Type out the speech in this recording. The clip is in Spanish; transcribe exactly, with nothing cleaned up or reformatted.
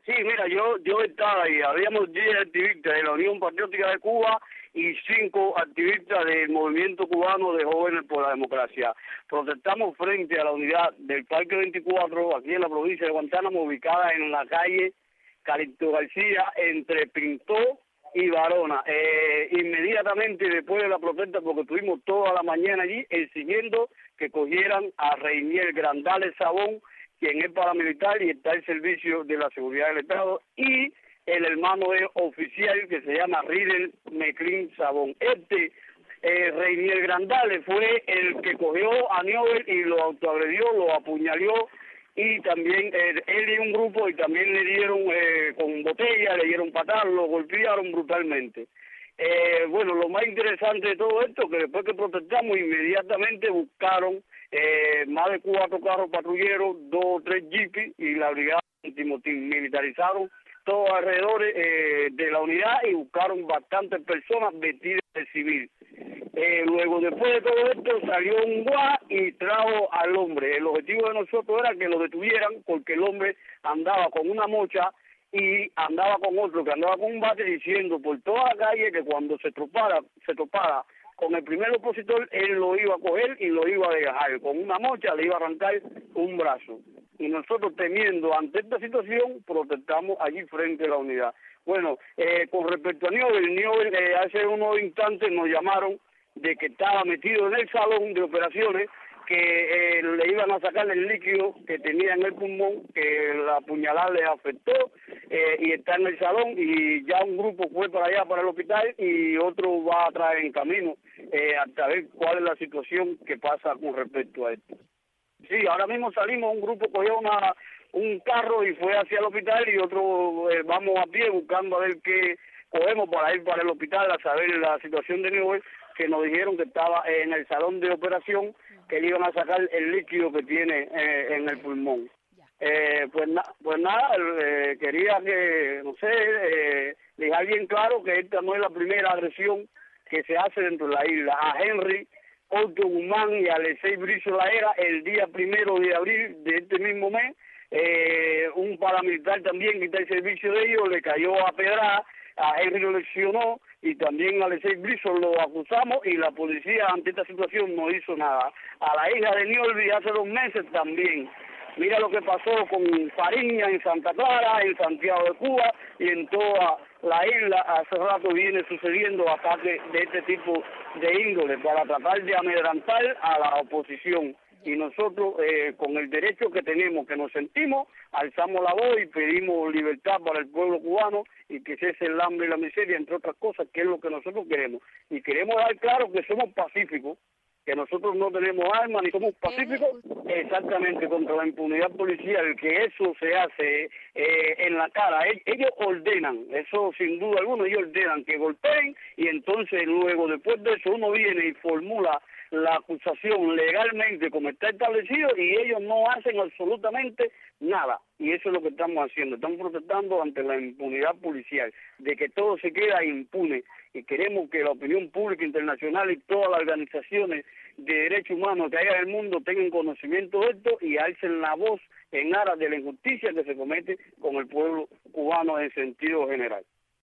Sí, mira, yo yo estaba ahí, habíamos diez activistas de la Unión Patriótica de Cuba y cinco activistas del Movimiento Cubano de Jóvenes por la Democracia. Protestamos frente a la unidad del Parque veinticuatro, aquí en la provincia de Guantánamo, ubicada en la calle Calixto García, entre Pintó y Barona. Eh, inmediatamente después de la protesta, porque estuvimos toda la mañana allí, exigiendo que cogieran a Reinier Grandales Sabón, quien es paramilitar y está al servicio de la seguridad del Estado, y el hermano de oficial que se llama Ridel Meclin Sabón. Este eh, Reinier Grandales fue el que cogió a Niovel y lo autoagredió, lo apuñaló, y también eh, él y un grupo, y también le dieron eh, con botella, le dieron patadas, lo golpearon brutalmente. Eh, bueno, lo más interesante de todo esto, que después que protestamos, inmediatamente buscaron eh, más de cuatro carros patrulleros, dos o tres jeeps, y la brigada antimotín militarizaron todos alrededor eh, de la unidad y buscaron bastantes personas vestidas de civil. Eh, luego, después de todo esto, salió un guá y trajo al hombre. El objetivo de nosotros era que lo detuvieran porque el hombre andaba con una mocha y andaba con otro que andaba con un bate diciendo por toda la calle que cuando se topara, se topara con el primer opositor, él lo iba a coger y lo iba a dejar. Con una mocha le iba a arrancar un brazo. Y nosotros, temiendo ante esta situación, protestamos allí frente a la unidad. Bueno, eh, con respecto a Niovel, Niovel eh, hace unos instantes nos llamaron de que estaba metido en el salón de operaciones, que eh, le iban a sacar el líquido que tenía en el pulmón, que la puñalada le afectó, eh, y está en el salón, y ya un grupo fue para allá, para el hospital, y otro va a traer en camino eh, hasta ver cuál es la situación que pasa con respecto a esto. Sí, ahora mismo salimos, un grupo cogió una un carro y fue hacia el hospital, y otro eh, vamos a pie buscando a ver qué cogemos para ir para el hospital a saber la situación de Niovel, que nos dijeron que estaba en el salón de operación, que le iban a sacar el líquido que tiene eh, en el pulmón. Eh, pues, na pues nada, eh, quería que, no sé, eh, dejar bien claro que esta no es la primera agresión que se hace dentro de la isla. A Henry Otto Guzmán y a Alexei Brizo Laera, el día primero de abril de este mismo mes, eh, un paramilitar también que está al servicio de ellos le cayó a pedrada, a Henry lo lesionó, y también a Alexei Brizo lo acusamos, y la policía ante esta situación no hizo nada. A la hija de Niolvi hace dos meses también. Mira lo que pasó con Fariña en Santa Clara, en Santiago de Cuba y en toda la isla. Hace rato viene sucediendo ataques de este tipo de índole para tratar de amedrentar a la oposición. Y nosotros, eh, con el derecho que tenemos, que nos sentimos, alzamos la voz y pedimos libertad para el pueblo cubano y que cese el hambre y la miseria, entre otras cosas, que es lo que nosotros queremos. Y queremos dar claro que somos pacíficos, que nosotros no tenemos armas ni somos pacíficos, exactamente, contra la impunidad policial, que eso se hace eh, en la cara. Ellos ordenan, eso sin duda alguna, ellos ordenan que golpeen, y entonces luego, después de eso, uno viene y formula la acusación legalmente como está establecido, y ellos no hacen absolutamente nada. Y eso es lo que estamos haciendo, estamos protestando ante la impunidad policial, de que todo se queda impune, y queremos que la opinión pública internacional y todas las organizaciones de derechos humanos que hay en el mundo tengan conocimiento de esto y alcen la voz en aras de la injusticia que se comete con el pueblo cubano en sentido general.